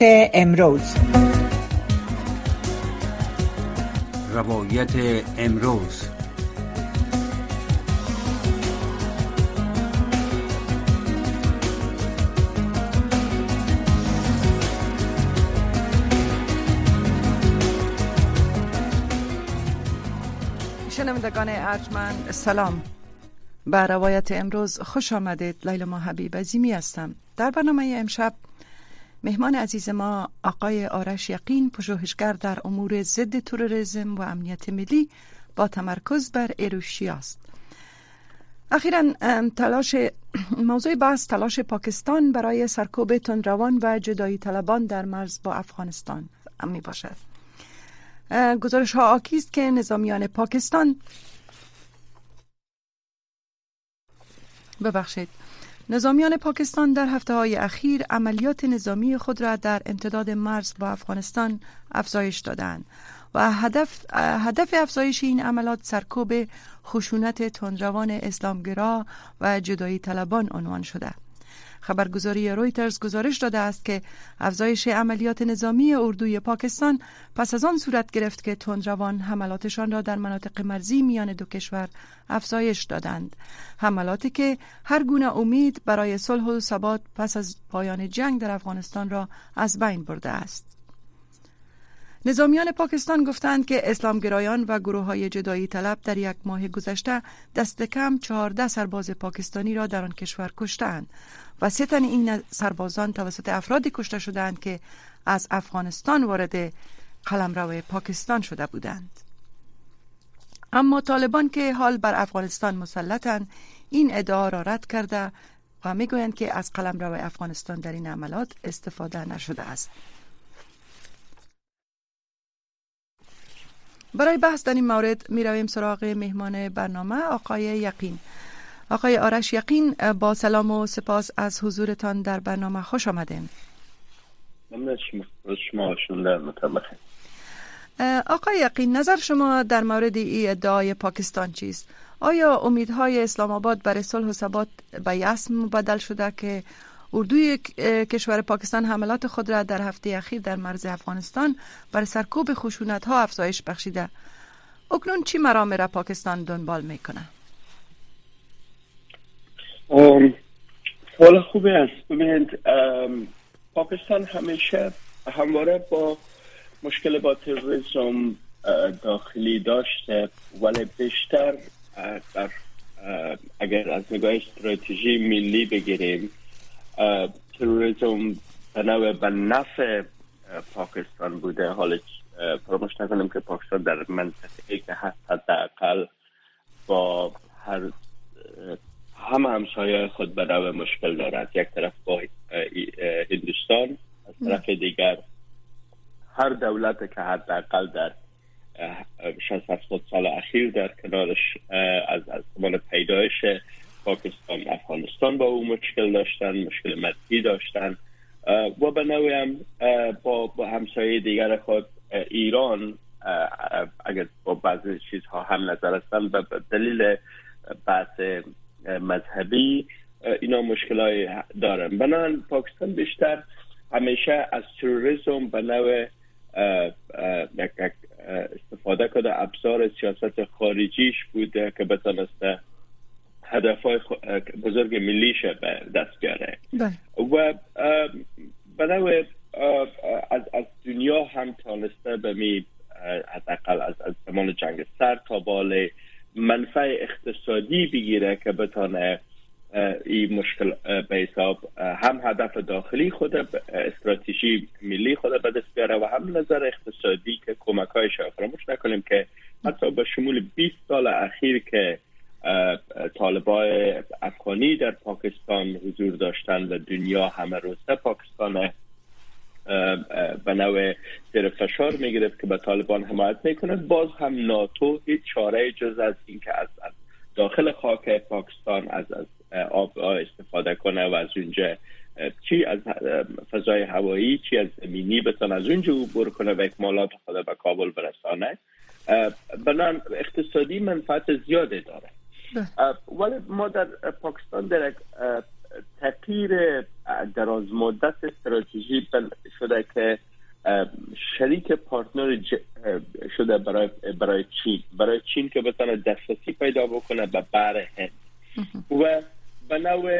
امروز روایت امروز. شنوندگان ارجمند سلام. به روایت امروز خوش آمدید. لیلا حبیب عظیمی هستم. در برنامه امشب مهمان عزیز ما آقای آرش یقین، پژوهشگر در امور ضد تروریسم و امنیت ملی با تمرکز بر ایروشیا است. اخیراً موضوع بحث تلاش پاکستان برای سرکوب تندروان و جدایی طلبان در مرز با افغانستان می باشد. گزارش ها آکی است که نظامیان پاکستان در هفته‌های اخیر عملیات نظامی خود را در امتداد مرز با افغانستان افزایش دادند و هدف افزایش این عملیات سرکوب خشونت تندروان اسلامگرا و جدایی طلبان عنوان شده. خبرگزاری رویترز گزارش داده است که افزایش عملیات نظامی اردوی پاکستان پس از آن صورت گرفت که تندروان حملاتشان را در مناطق مرزی میان دو کشور افزایش دادند. حملاتی که هر گونه امید برای صلح و ثبات پس از پایان جنگ در افغانستان را از بین برده است. نظامیان پاکستان گفتند که اسلامگرایان و گروه‌های جدایی طلب در یک ماه گذشته دست کم 14 سرباز پاکستانی را در آن کشور کشتند و 3 تن این سربازان توسط افرادی کشته شدند که از افغانستان وارد قلمرو پاکستان شده بودند. اما طالبان که حال بر افغانستان مسلطند این ادعا را رد کرده و میگویند که از قلمرو افغانستان در این عملیات استفاده نشده است. برای بحث در این مورد می رویم سراغ مهمان برنامه آقای یقین. آقای آرش یقین، با سلام و سپاس از حضورتان در برنامه. خوش آمدین. ممنون شما. آقای یقین، نظر شما در مورد این ادعای پاکستان چیست؟ آیا امیدهای اسلام آباد برای صلح و ثبات به یأس مبدل شده که اردوی کشور پاکستان حملات خود را در هفته اخیر در مرز افغانستان برای سرکوب خشونت ها افزایش بخشیده؟ اکنون چی مرام را پاکستان دنبال میکنه؟ سوال خوبی است. ببینید، پاکستان همیشه همواره با مشکل با تروریسم داخلی داشته، ولی بیشتر اگر از نگاه استراتژی ملی بگیریم، تروریسم به نفع پاکستان بوده. حالا فراموش نکنیم که پاکستان در منطقه‌ای که حداقل با همه همسایه خود به نوع مشکل دارد. یک طرف با هندوستان، از طرف دیگر هر دولت که حداقل در 60-70 سال اخیر در کنارش از زمان پیدایش پاکستان افغانستان با او مشکل داشتن، مشکل مدی داشتن و به نوعی هم با همسایه دیگر خود ایران اگر با بعضی چیزها هم نظر هستن به دلیل بحث مذهبی اینا مشکلای دارن. بنابراین پاکستان بیشتر همیشه از تروریسم به نوع استفاده کرده ابزار سیاست خارجیش بوده که بتانسته هدفهای بزرگ ملیش به دست بیاره و به نوع از دنیا هم تانسته به می حداقل از زمان جنگ سرد تا بالا منفع اقتصادی بگیره که بتانه این مشکل به حساب هم هدف داخلی خود استراتژی ملی خود به دست بیاره و هم نظر اقتصادی که کمک‌هایش فراموش نکنیم که حتی با شمول 20 سال اخیر که طالبای افغانی در پاکستان حضور داشتن و دنیا همه روزه پاکستان به نوع زیر فشار میگرفت که به طالبان حمایت میکنه، باز هم ناتو هیچ چاره جز از این که از داخل خاک پاکستان از آب استفاده کنه و از اونجا چی از فضای هوایی چی از زمینی بتونه از اونجا عبور کنه و اکمالات خود به کابل برسانه. بنان اقتصادی منفعت زیاده داره. ولی ما در پاکستان در تغییر دراز مدت استراتژی شده که شریک پارتنر شده برای چین که بتونه دسترسی پیدا بکنه به بحر هند و به نوع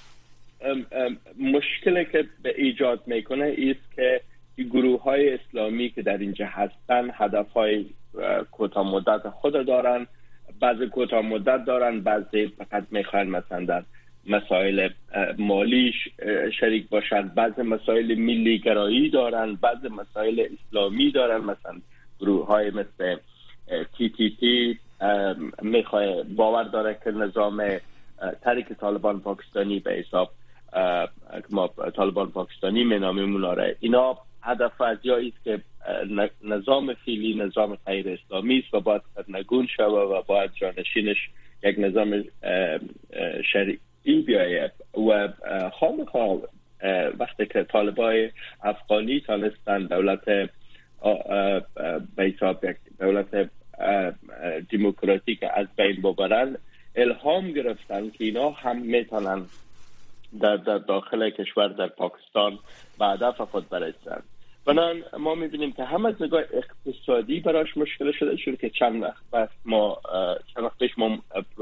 مشکلی که به ایجاد میکنه ایست که گروه های اسلامی که در اینجا هستن هدف های کوتاه مدت خود دارن، بعضی کوتاه مدت دارن، بعضی فقط میخوان مثلا در مسائل مالی شریک باشن، بعضی مسائل ملی گرایی دارن، بعضی مسائل اسلامی دارن. مثلا گروه های مثل TTP میخواه باور داره که نظام تحریک طالبان پاکستانی به حساب ما طالبان پاکستانی مینامیم آره، اینا هدف از جایی است که نظام فعلی نظام غیر اسلامی است و باید نگون شود و باید جانشینش یک نظام شرعی بیاید و خامخا وقتی که طالبای افغانی تانستن دولت به حساب یک دولت دموکراتیک از بین ببرن، الهام گرفتن که اینا هم میتونن در داخل کشور در پاکستان به هدف خود برسن. بنان ما میبینیم که هم از نگاه اقتصادی براش مشکل شده، چون که چند وقت پیش ما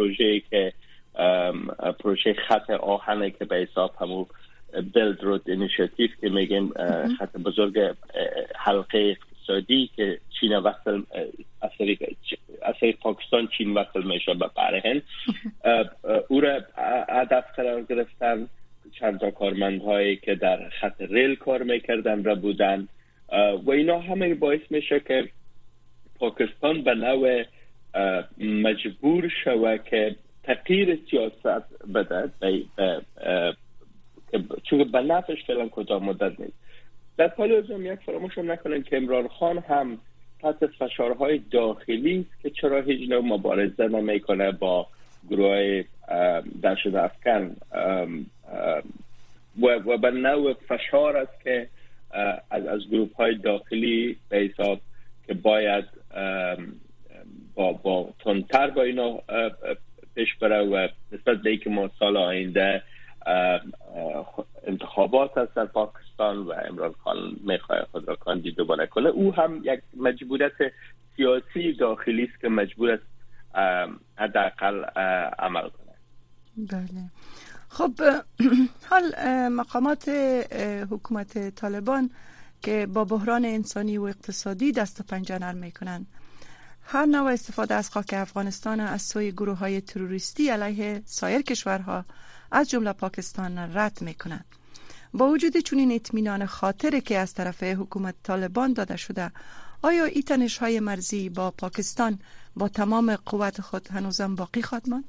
پروژه خط آهنه که به حساب همون بیلد رود اینیشیتیو که میگیم خط بزرگ حلقه اقتصادی که چین وصل از پاکستان چین وصل میشه به بحر هند، او را هدف قرار گرفتن. چند تا کارمندهایی که در خط ریل کار میکردن را بودن و اینا همه باعث میشه که پاکستان به نوع مجبور شود که تغییر سیاست بده چون به نفعش فعلا کوتاه مدت نیست. در حال حاضر یک فراموش نکنیم که عمران خان هم تحت فشارهای داخلی است که چرا هیچ نوع مبارزه نمیکنه با گروه دشت افکن و به نوع فشار است که از گروه های داخلی به حساب که باید با تندتر با اینا پیش بره و نسبت به اینکه ما سال آینده انتخابات هست در پاکستان و عمران خان میخواد خود را کاندید دوباره کنه، او هم یک مجبوریت سیاسی داخلی است که مجبور است حداقل عمل کنه. بله. خب حال مقامات حکومت طالبان که با بحران انسانی و اقتصادی دست و پنجه نرم میکنن، هر نوع استفاده از خاک افغانستان از سوی گروه های تروریستی علیه سایر کشورها از جمله پاکستان رد میکنند. با وجود چنین اطمینان خاطری که از طرف حکومت طالبان داده شده، آیا این تنش های مرزی با پاکستان با تمام قوت خود هنوزم باقی خواهد ماند؟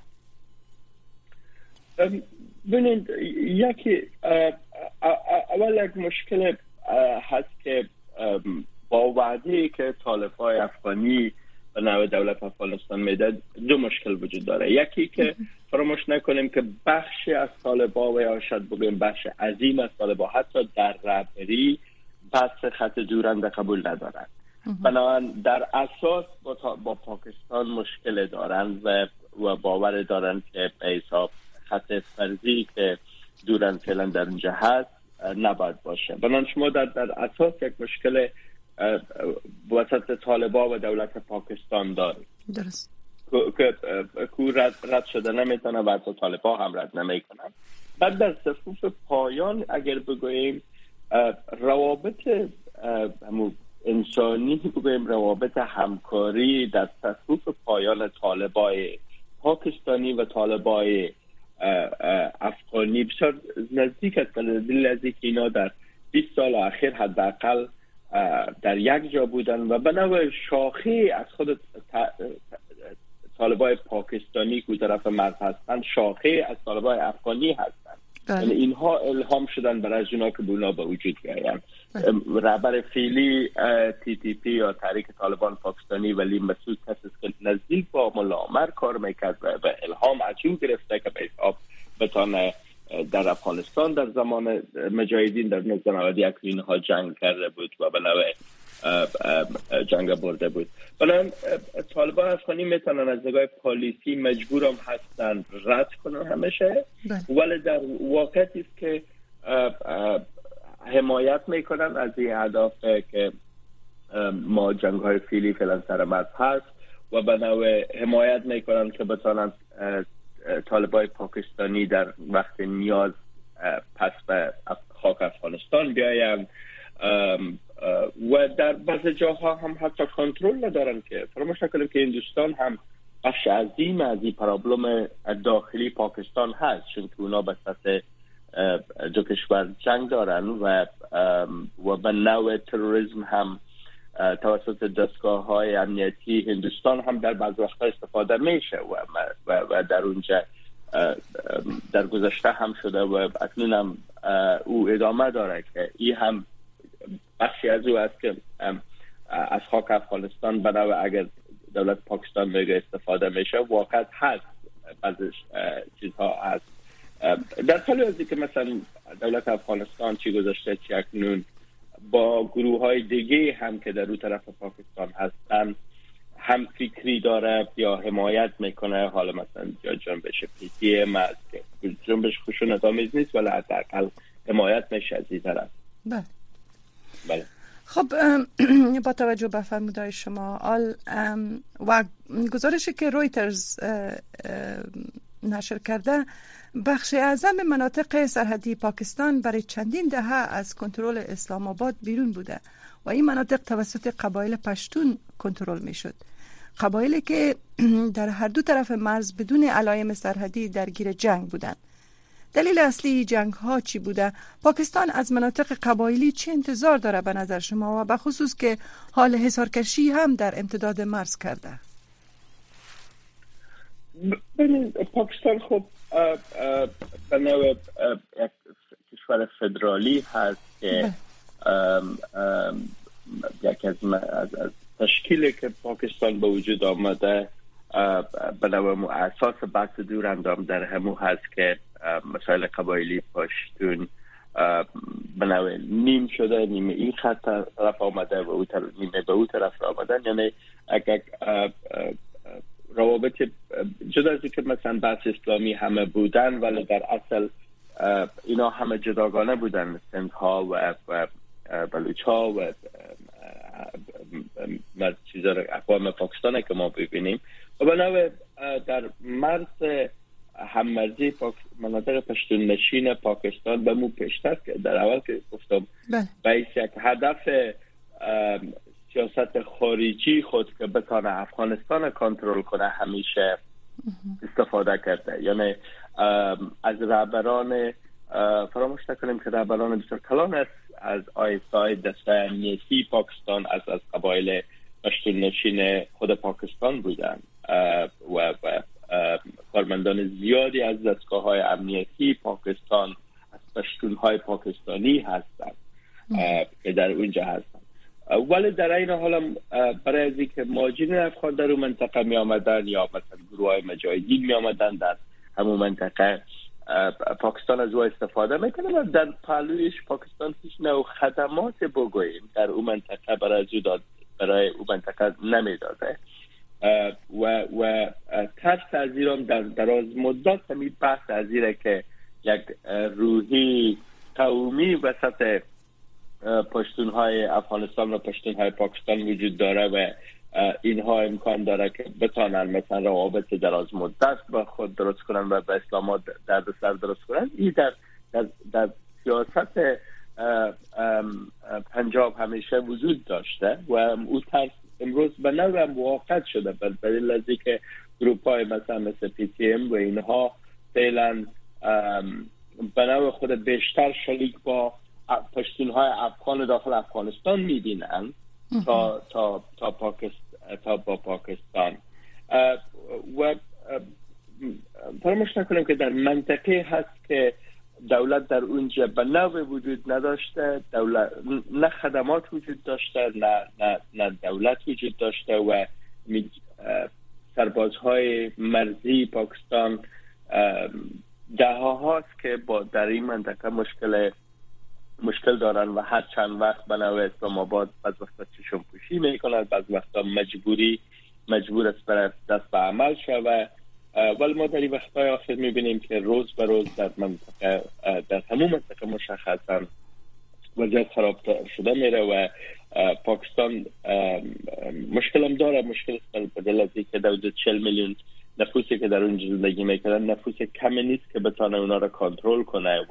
ببینید، یکی اول یک مشکل هست که با وعده‌ای که طالبای افغانی به نوع دولت افغانستان میده دو مشکل وجود داره. یکی که فراموش نکنیم که بخشی از طالبا و یا شاید بگویم بخش عظیم از طالبا حتی در رهبری بحث خط دورنده قبول ندارن. بنابراین در اساس با پاکستان مشکل دارن و باور دارن که به حساب خط فرضی که دورن فعلا در اینجا هست نباید باشه. بنابراین شما در اساس یک مشکل وسط طالبا و دولت پاکستان دارید. درست. که رد شده نمیتونه و حتی طالبا هم رد نمیکنن. بعد در صفوف پایان اگر بگوییم روابط انسانی بگوییم روابط همکاری در صفوف پایان طالبای پاکستانی و طالبای افغانی بسیار نزدیک است. دلیل از اینکه اینا در 20 سال اخیر حداقل در یک جا بودن و به نوع شاخه از خود طالبای پاکستانی که طرف مرز هستن شاخه از طالبای افغانی هستن. یعنی اینها الهام شدن برای جنا که بونا به وجود بیاین. رهبر فعلی TTP یا تحریک طالبان پاکستانی ولی مسعود کسی که نزدیک با ملا عمر کار میکرد و الهام عجیم گرفته که به حساب بتانه در افغانستان در زمان مجاهدین در 1991 اینها جنگ کرده بود و به نوع جنگ برده بود. بنابراین طالبان افغانی میتونن از نگاه پالیسی مجبورم هستن رد کنن همیشه، ولی در واقعیت است که حمایت میکنن از این اهداف که ما جنگ های فعلی فعلا سر مرز هست و به نوع حمایت میکنن که بتونن طالبای پاکستانی در وقت نیاز پس به خاک افغانستان بیاین و در بعض جاها هم حتی کنترل ندارن. که فراموش نکنیم که هندوستان هم بخش عظیم از این پرابلم داخلی پاکستان هست، چون که اونا به سطح دو کشور جنگ دارن و به نوع تروریسم هم توسط دستگاه های امنیتی هندوستان هم در بعض وقتا استفاده میشه و در اونجا در گذشته هم شده و اکنون هم او ادامه داره که این هم بخشی از او است که از خاک افغانستان به نوع اگر دولت پاکستان بگه استفاده میشه واقعا هست. بعضی چیزها هست در حالی ازی که مثلا دولت افغانستان چی گذاشته چی اکنون با گروه های دیگه هم که در اون طرف پاکستان هستن هم فکری داره یا حمایت میکنه. حالا مثلا یا جنبش PTM هست که جنبش خشونت آمیز نیست ولی حداقل حمایت میشه از این طرف. بله. خب با توجه به فرمودهای شما و گزارشی که رویترز نشر کرده، بخش اعظم مناطق سرحدی پاکستان برای چندین دهه از کنترل اسلام آباد بیرون بوده و این مناطق توسط قبایل پشتون کنترل می شد. قبایلی که در هر دو طرف مرز بدون علایم سرحدی درگیر جنگ بودند. دلیل اصلی جنگ ها چی بوده؟ پاکستان از مناطق قبایلی چه انتظار داره به نظر شما و به خصوص که حال حصارکشی هم در امتداد مرز کرده؟ پاکستان خب به نوع یک کشور فدرالی هست که یکی از تشکیلی که پاکستان به وجود آمده به نوع اساس بحث دور اندام در همو هست که مسائل قبایلی پشتون به نوع نیم شده، نیمه این خط طرف آمده و نیمه به او طرف آمدن. یعنی اگر روابط جدا از که مثلا بحث اسلامی همه بودن ولی در اصل اینا همه جداگانه بودن، سندها و بلوچ‌ها و چیزا اقوام پاکستان که ما ببینیم و به نوع در مرز هممرزی مناطق پشتون نشین پاکستان به مو پیشتر که در اول که گفتم باعث یک هدف سیاست خارجی خود که بتانه افغانستان کنترل کنه همیشه استفاده کرده. یعنی از رهبران فراموش نکنیم که رهبران بسیار کلان است از ISI دسته امنیتی پاکستان از قبایل پشتون نشین خود پاکستان بودن و کارمندان زیادی از دستگاه های امنیتی پاکستان از پشتون های پاکستانی هستند که در اونجا هستند. ولی در این حال برای از اینکه مهاجرین افغان در اون منطقه می آمدن یا مثلا گروه های مجاهدین می آمدن در همون منطقه، پاکستان از او استفاده میکنه و در پهلویش پاکستان هیچ نوع خدمات بگوییم در اون منطقه برای اون منطقه نمیداده و ترس از ایران در دراز مدت همین بحث از ایره که یک روحی قومی وسط پشتونهای افغانستان و پشتونهای پاکستان وجود داره و اینها امکان داره که بتانن مثلا روابط دراز مدت با خود درست کنن و به اسلام دردسر درست کنن. این در سیاست پنجاب همیشه وجود داشته و او ترس امروز به نوع موافقت شده به دلیل از اینکه گروپ‌های مثل PTM و اینها فعلا به نوع خود بیشتر شریک با پشتونهای افغان داخل افغانستان می‌بینن تا با پاکستان و فراموش نکنیم که در منطقه هست که دولت در اونجا به نوع وجود نداشته، نه خدمات وجود داشته نه دولت وجود داشته و سربازهای مرزی پاکستان ده هاست که در این منطقه مشکل مشکل دارن و هر چند وقت به نوع اسلام آباد بعض وقتا چشم پوشی میکنن، بعض وقتا مجبور است برای دست به عمل شود. ولی ما در این وقتهای آخر میبینیم که روز به روز در منطقه، در همون منطقه مشخصا وضعیت خراب شده میره و پاکستان مشکل هم داره. مشکل است به دلیل از اینکه 40 میلیون نفوسی که در اونجا زندگی میکنن نفوس کمی نیست که بتونه اونا را کنترل کنه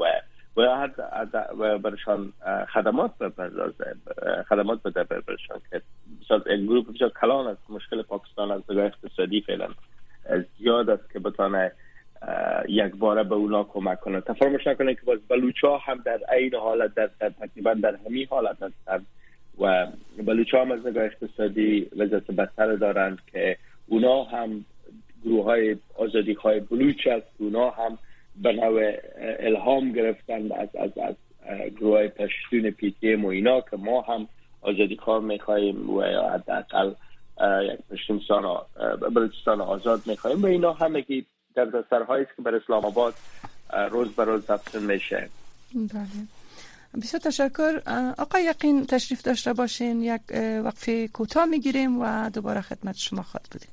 و برشان خدمات بده برشان، که مثلا گروه بسیار کلان است. مشکل پاکستان از نگاه اقتصادی فعلا زیاد است که بتونه یک باره به اونا کمک کنه. فراموش نکنه که باز بلوچ‌ها هم در این حالت در تقریبا در همین حالت هستند و بلوچ‌ها هم از نگاه اقتصادی وضعیت بدتر دارند که اونا هم گروه‌های آزادی‌خواه بلوچ است، اونا هم به نوع الهام گرفتن از گروه‌های پشتون PTM و اینا که ما هم آزادی‌خواه می‌خوایم و یا حداقل یک بلوچستان آزاد می‌خوایم و اینا همگی در دسترهایی است که بر اسلام آباد روز به روز افزون میشه. بله، بسیار تشکر. آقای یقین تشریف داشته باشین، یک وقفه کوتاه میگیریم و دوباره خدمت شما خواهد بودیم.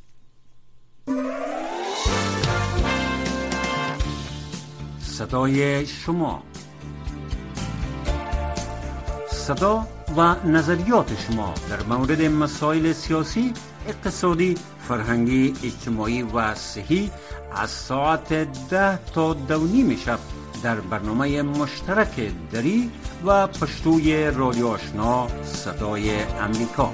صدای شما، صدا و نظریات شما در مورد مسائل سیاسی، اقتصادی، فرهنگی، اجتماعی و صحی از ساعت 10 تا 2:30 شب در برنامه مشترک دری و پشتوی رادیو آشنا صدای امریکا.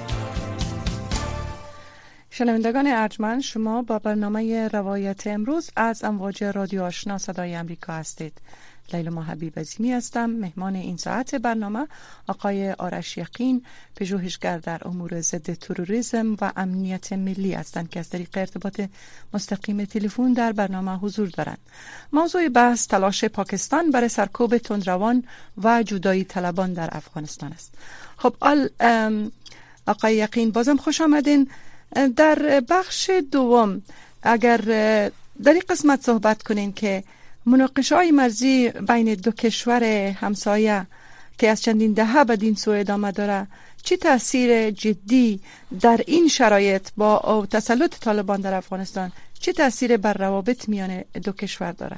شنوندگان ارجمند، شما با برنامه روایت امروز از امواج رادیو آشنا صدای امریکا هستید. لیلا حبیب عظیمی هستم. مهمان این ساعت برنامه آقای آرش یقین، پژوهشگر در امور ضد تروریسم و امنیت ملی هستند که از طریق ارتباط مستقیم تلفن در برنامه حضور دارند. موضوع بحث تلاش پاکستان برای سرکوب تندروان و جدایی طلبان در افغانستان است. خب آقای یقین، بازم خوش آمدین. در بخش دوم اگر در این قسمت صحبت کنین که مناقشه‌های مرزی بین دو کشور همسایه که از چندین دهه بدین سو ادامه داره، چی تأثیر جدی در این شرایط با تسلط طالبان در افغانستان، چی تأثیر بر روابط میان دو کشور داره؟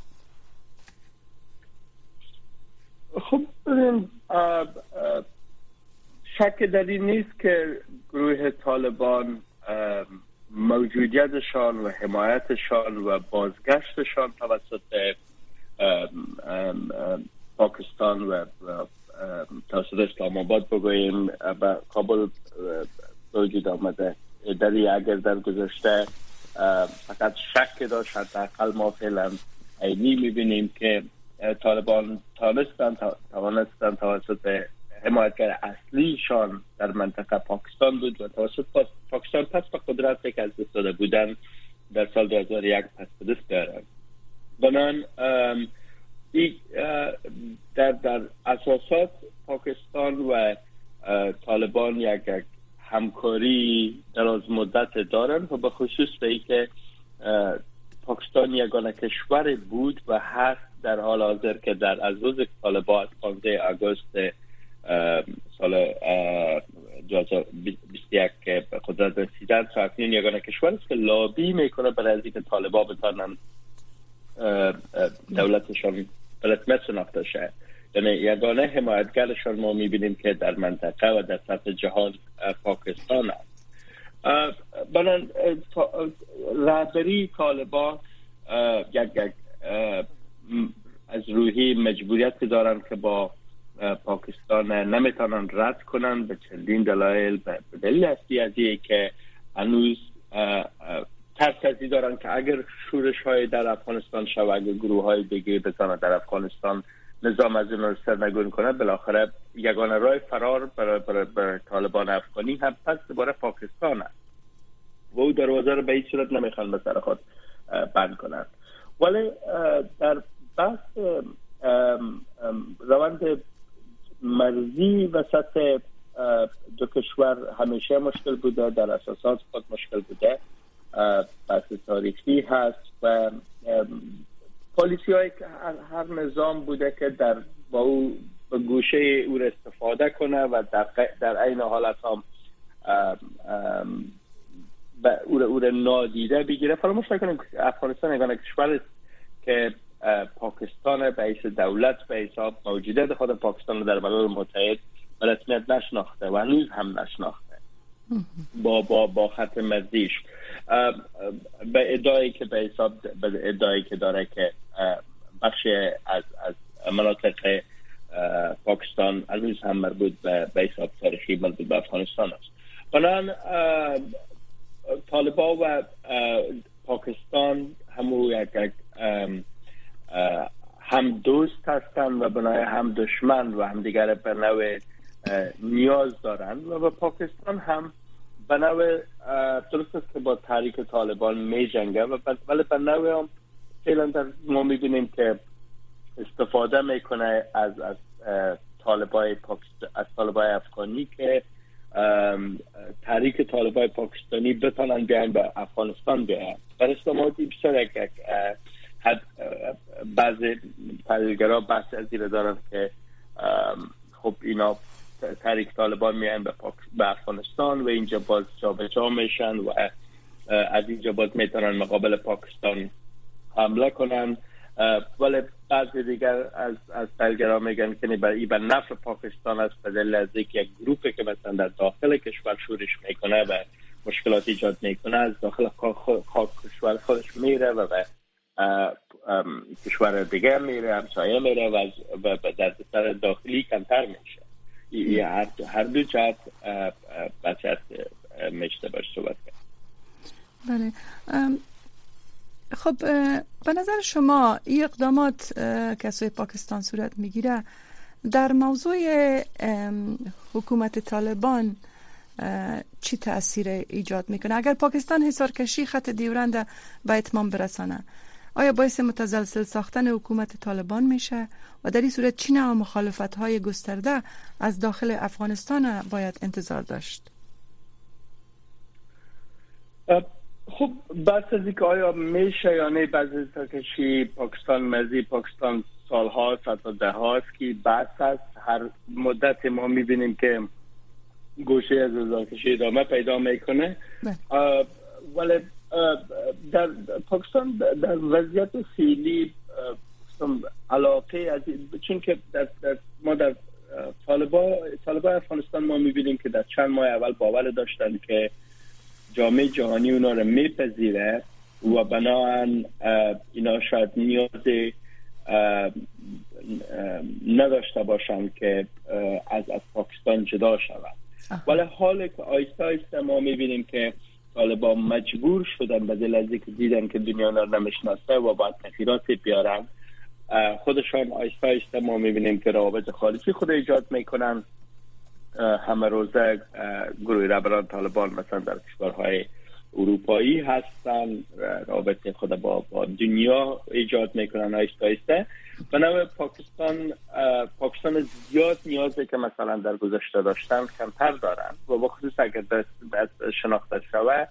خب شک در این نیست که گروه طالبان موجودیتشان و حمایتشان و بازگشتشان توسط پاکستان و توسط اسلام آباد بگوییم به کابل وجود آمده. اگر در گذشته فقط شک داشت، حداقل ما فعلا عینی میبینیم که طالبان توانستن توسط حمایتگر اصلیشان در منطقه پاکستان بود و توسط پاکستان پس به قدرت که از دست داده بودن در سال 2001 پس به دست دارند. بنان در اساسات پاکستان و طالبان یک همکاری دراز مدت دارند و به خصوص به این که پاکستان یگانه کشور بود و هست در حال حاضر که از روز طالبان 15 آگوست سال 2021 که به قدرت رسیدن تا اکنون یگانه کشور است که لابی میکنه برای از اینکه طالبان بتونن دولتشان بلتمت شناخته شه. یعنی یگانه حمایتگرشان ما میبینیم که در منطقه و در سطح جهان پاکستان است. بنان رهبری طالبان یک از روحی مجبوریت دارن که با پاکستان نمیتونن رد کنن به چندین دلایل. به دلیل اصلی از اینه که هنوز ترس از این دارن که اگر شورش های در افغانستان شود، اگر گروه های دیگه بتونن در افغانستان نظام از اون سرنگون کنه، بالاخره یگانه راه فرار برای طالبان افغانی هم پس دوباره پاکستان است و او دروازه رو به هیچ صورت نمیخوان به سر خود بند کنند. ولی در بحث روند مرزی وسط دو کشور همیشه مشکل بوده، در اساسات خود مشکل بوده، بحث تاریخی هست و پالیسی های که هر نظام بوده که با او به گوشه او را استفاده کنه و در عین حالت هم او را نادیده بگیره. فراموش نکنیم افغانستان یگانه کشور است که پاکستان به حیث دولت به حساب موجودیت خود پاکستان در ملل متحد به رسمیت نشناخته و هنوز هم نشناخته با خط مرزیش، به ادعایی که به حساب ادعایی که داره که بخش از مناطق پاکستان هنوز هم مربوط به حساب تاریخی مربوط به افغانستان است. بنابراین طالبان و پاکستان هم دوست هستند و بنای هم دشمن و هم دیگر به نوع نیاز دارند و پاکستان هم به نوع درست است که با تحریک طالبان می جنگه ولی به نوع هم فعلا ما می بینیم که استفاده میکنه از طالبای افغانی که تحریک طالبای پاکستانی بتونن بیاین به افغانستان بیاین. در استماعاتی بسیار یک بعضی تحلیلگرا بحث از این دارن که خب اینا تحریک طالبان میاین به افغانستان و اینجا باز جابجا میشن و از اینجا باز میتونن مقابل پاکستان حمله کنن، ولی بعضی دیگر از تحلیلگرا میگن که به نفع پاکستان است، به دلیل از اینکه یک گروپی که مثلا در داخل کشور شورش میکنه و مشکلات ایجاد میکنه از داخل خاک کشور خودش میره و به کشور دیگه میره، همسایه میره و در سر داخلی کمتر میشه. هر دو جهت بچت میشته باش صحبت کرد. بله. خب به نظر شما این اقدامات که از پاکستان صورت میگیره در موضوع حکومت طالبان چی تأثیر ایجاد میکنه؟ اگر پاکستان حصارکشی خط دیورند به اتمام برسانه، آیا باعث متزلزل ساختن حکومت طالبان میشه و در این صورت چی نوع مخالفت‌های گسترده از داخل افغانستان باید انتظار داشت؟ خب بس از اینکه آیا میشه یا نه بعضی حصارکشی پاکستان سال‌هاست حتی ده‌هاست که بحث است. هر مدت ما میبینیم که گوشه از حصارکشی ادامه پیدا میکنه، ولی در پاکستان در وضعیت فعلی علاقه از چون که ما در طالبان افغانستان ما میبینیم که در چند ماه اول باور داشتن که جامعه جهانی اونا رو میپذیره و بنابراین اینا شاید نیاز نداشته باشن که از پاکستان جدا شود. ولی حال که آیسته آیسته ما میبینیم که طالبان مجبور شدن به دلیل از اینکه دیدن که دنیا رو نمیشناسه و باید تغییرات بیارن، خودشان آیسته آیسته ما میبینیم که روابط خارجی خود ایجاد میکنن. همه روزه گروه رهبران طالبان مثلا در کشورهای اروپایی هستن، رابطه خود با دنیا ایجاد میکنن آیسته آیسته. بنابراین پاکستان زیاد نیازی که مثلا در گذشته داشتن کمتر دارن و بخصوص اگر دست شناخته شود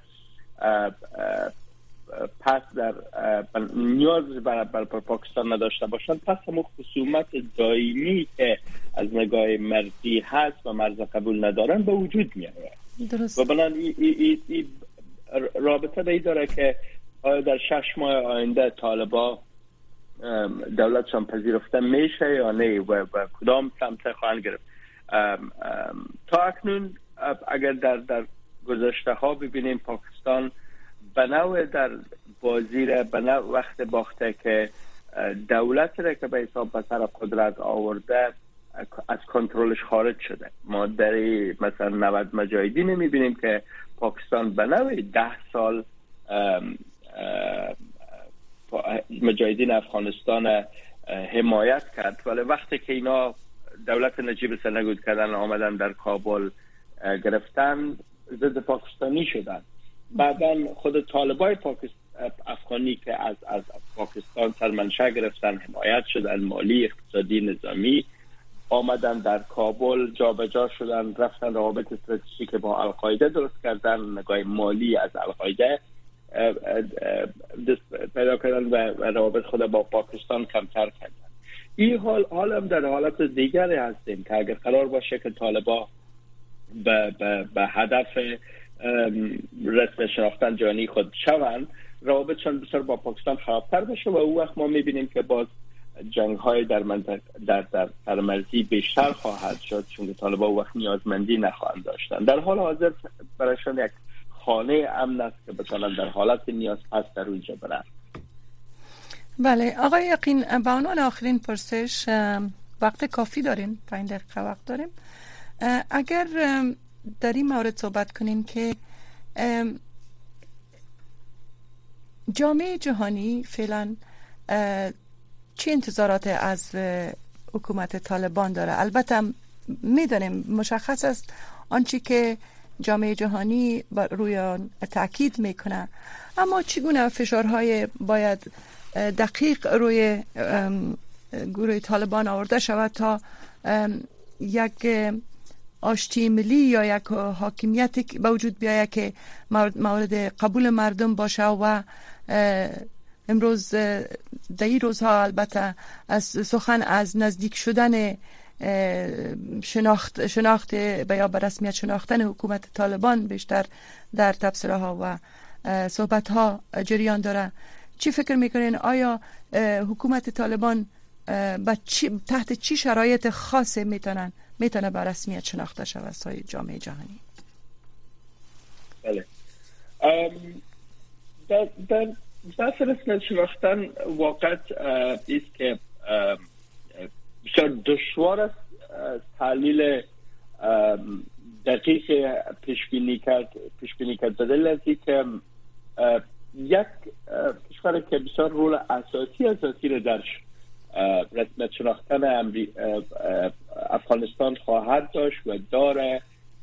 پس در نیاز بر پاکستان نداشته باشند، پس همون خصومت دائمی که از نگاه مرزی هست و مرز قبول ندارن به وجود میاره. و بنابراین این رابطه به این داره که آیا در 6 ماه آینده طالبان دولتشان پذیرفته میشه یا نه و کدام سمت خواهند گرفت. تا اکنون اگر در گذشته ها ببینیم پاکستان به نوع در بازی به نوع وقت باخته که دولت را که به حساب به سر قدرت آورده از کنترلش خارج شده. ما در مثلا 90 مجاهدین میبینیم که پاکستان به نوع 10 سال مجاهدین افغانستان حمایت کرد، ولی وقتی که اینا دولت نجیب سرنگود کردن آمدن در کابل گرفتن ضد پاکستانی شدن. بعدا خود طالبای افغانی که از پاکستان سرمنشأ گرفتن، حمایت شدن، مالی، اقتصادی، نظامی، آمدن در کابل جابجا شدن، رفتن روابط استراتژیک با القاعده درست کردن، نگاه مالی از القاعده پیدا کردن و روابط خود با پاکستان کمتر کردن. این حال هم در حالت دیگری هستیم که اگر قرار باشه که طالبان به هدف رسم شناختن جهانی خود شوند، روابطشان بسیار با پاکستان خرابتر بشه و او وقت ما میبینیم که باز جنگ های در منطقه در سرمرزی بیشتر خواهد شد، چون طالبان وقت نیازمندی نخواهند داشتن. در حال حاضر برایشان یک خانه امن است که بتوانند در حالت نیاز پس در اونجا برن. بله آقای یقین، به عنوان آخرین پرسش، وقت کافی داریم، 5 دقیقه وقت داریم. اگر در این مورد صحبت کنیم که جامعه جهانی فعلا چه انتظارات از حکومت طالبان داره؟ البته میدونیم مشخص است آنچه که جامعه جهانی روی آن تاکید میکنه، اما چگونه فشارهای باید دقیق روی گروه طالبان آورده شود تا یک آشتی ملی یا یک حاکمیت به وجود بیاید که مورد قبول مردم باشه و امروز در این روزها البته از سخن از نزدیک شدن شناخت یا به رسمیت شناختن حکومت طالبان بیشتر در تبصره ها و صحبت ها جریان داره. چی فکر میکنین؟ آیا حکومت طالبان تحت چی شرایط خاصی میتونه به رسمیت شناخته شود از جامعه جهانی؟ بله، در بحث رسمیت شناختن واقعا است که بسیار دشوار است تحلیل دقیق پیش بینی کرد بدل از که یک کشوری که بسیار رول اساسی رو در رسمیت شناختن افغانستان خواهد داشت و داره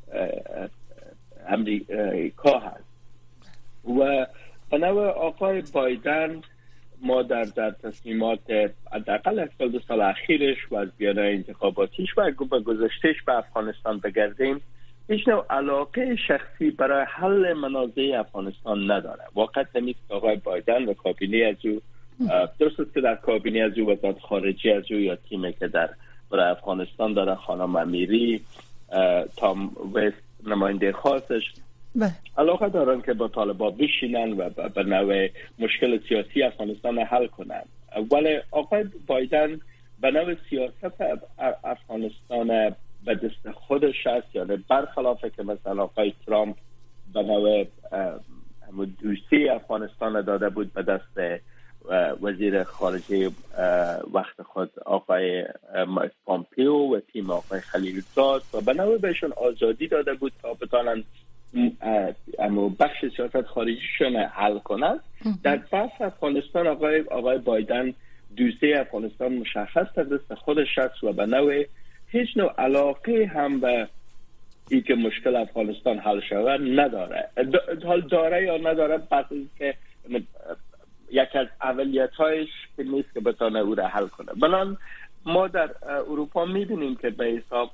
امریکا هست و به نوع آقای بایدن ما در تصمیمات حداقل 2 سال اخیرش و از بیانیه انتخاباتیش و به گذشتهش به افغانستان بگردیم، هیچ نوع علاقه شخصی برای حل منازع افغانستان نداره. واقعا نیست که آقای بایدن و کابینه از او، درست است که در کابینه از او وزارت خارجه از او یا تیمی که برای افغانستان داره، خانم امیری، تام وست نماینده خاصش، علاقه دارن که با طالبان بشینن و به نوع مشکل سیاسی افغانستان حل کنن. ولی آقای بایدن به نوع سیاست افغانستان به دست خودش است، یعنی برخلاف که مثلا آقای ترامپ به نوع دوستی افغانستان داده بود به دست وزیر خارجه وقت خود آقای مایک پامپیو و تیم آقای خلیلزاد و به نوع بهشون آزادی داده بود تا بتانن اما بخش سیاست خارجیشون حل کنند. در بحث افغانستان آقای بایدن دوستی افغانستان مشخص در دست خودش است و به نوع هیچ نوع علاقه هم به این که مشکل افغانستان حل شود نداره. حال داره یا نداره بحث که یک از اولیت‌هایش که نیست که بتونه او را حل کنه. بنابراین ما در اروپا می‌بینیم که به حساب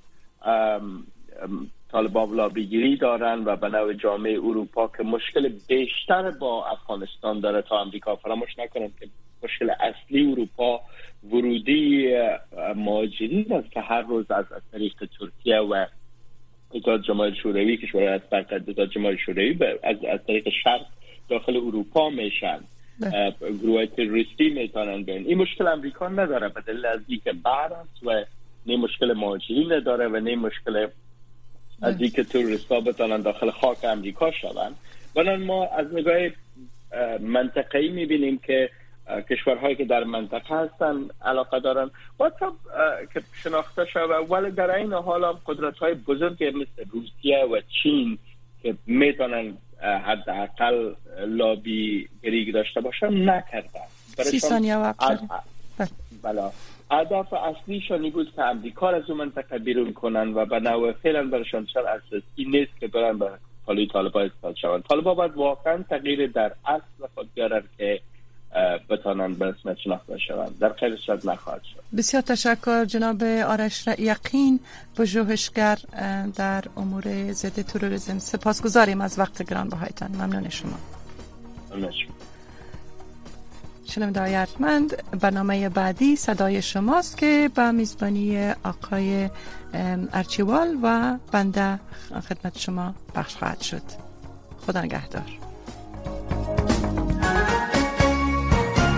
طالبان لابیگیری دارن و به نوع جامعه اروپا که مشکل بیشتر با افغانستان داره تا امریکا. فراموش نکنیم که مشکل اصلی اروپا ورودی مهاجرین است که هر روز از طریق ترکیه و اتحاد جماهیر شوروی، کشورهای از اتحاد جماهیر شوروی از طریق شرق داخل اروپا میشن. گروه تروریستی میتونن بین. این مشکل امریکا نداره به دلیل از اینکه بحر است و نه مشکل مهاجرین نداره و نه مشکل از اینکه تروریست‌ها بتونن داخل خاک امریکا شوند. بنابراین ما از نگاه منطقه‌ای میبینیم که کشورهایی که در منطقه هستن علاقه دارن و تا که شناخته شود، ولی در این حال هم قدرت‌های بزرگی مثل روسیه و چین که میتونن حداقل لابی گریگ داشته باشن نکردن. 30 ثانیه وقت. بله. هدف اصلیشان بود که امریکا از اون منطقه بیرون کنن و به نوع فعلا برشان چر اساسی نیست که برن به پالوی طالبان استفاده شوند. طالبان باید واقعا تغییر در اصل خود بیارن که بتانن به رسمیت شناخته شوند. در غیر صورت نخواهد شد. بسیار تشکر جناب آرش یقین، پژوهشگر در امور ضد تروریسم. سپاسگزاریم از وقت گرانبهایتان. ممنون شما. ممنون شما. شنونده ارجمند، برنامه بعدی صدای شماست که با میزبانی آقای ارچیوال و بنده خدمت شما پخش خواهد شد. خدا نگهدار.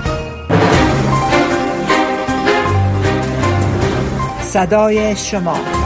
صدای شما.